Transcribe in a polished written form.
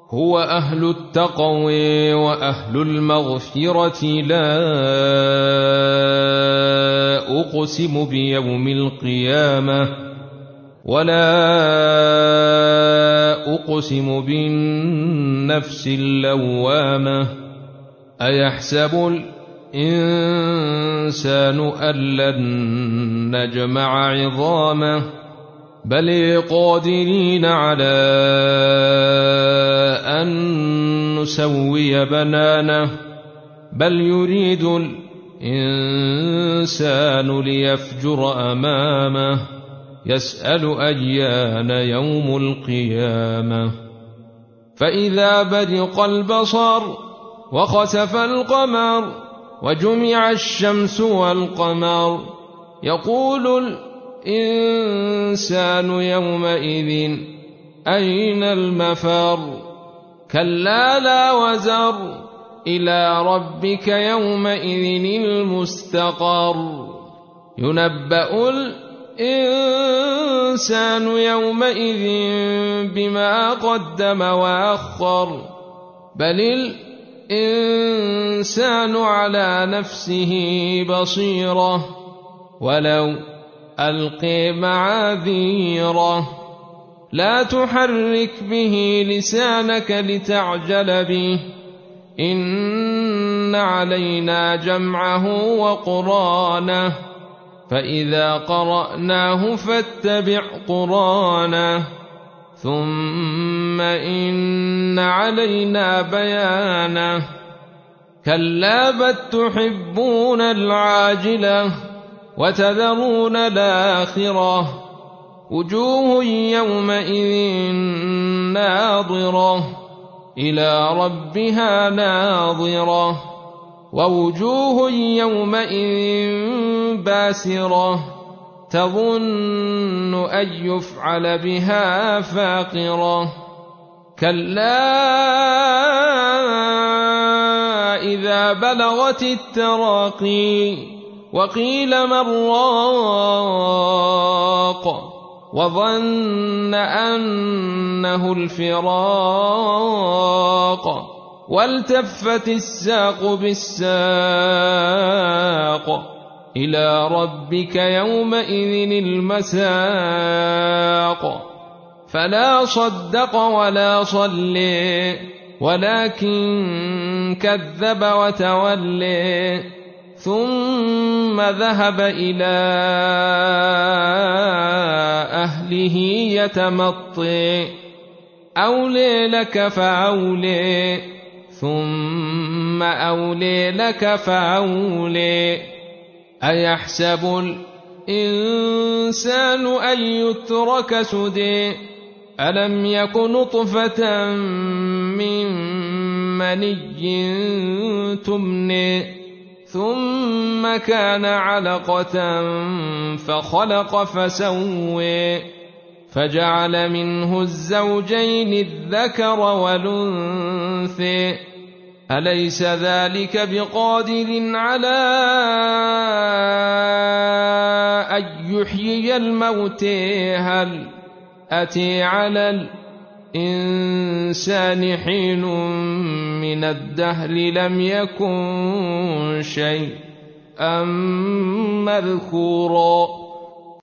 هو أهل التقوى وأهل المغفرة. لا أقسم بيوم القيامة ولا أقسم بالنفس اللوامة. أيحسب الإنسان أن لن نجمع عظامه بل قادرين على أن نسوي بنانه بل يريد الإنسان ليفجر أمامه يسأل أيان يوم القيامة. فإذا برق البصر وخسف القمر وجمع الشمس والقمر يقول الإنسان يومئذ أين المفر. كلا لا وزر إلى ربك يومئذ المستقر. ينبأ الإنسان يومئذ بما قدم وأخر بل الإنسان على نفسه بصيرة ولو ألقي معاذيره. لا تحرك به لسانك لتعجل به إن علينا جمعه وقرآنه فإذا قرأناه فاتبع قرآنه ثم إن علينا بيانه. كلا بل تحبون العاجلة وتذرون الآخرة وجوه يومئذ ناظرة إلى ربها ناظرة ووجوه يومئذ باسرة تظن أن يفعل بها فاقرة. كلا إذا بلغت التراقي وقيل من راق وظن أنه الفراق والتفت الساق بالساق إلى ربك يومئذ المساق. فلا صدق ولا صلي ولكن كذب وتولي ثم ذهب إلى أهله يتمطي. أولي لك فأولي ثم أولي لك فأولي. أيحسب الإنسان أن يترك سدى ألم يك نطفة من مني تمنى ثم كان علقة فخلق فسوى فجعل منه الزوجين الذكر والأنثى. أليس ذلك بقادر على أن يحيي الموتى هل أتى على الإنسان حين من الدهر لم يكن شيئا مذكورا.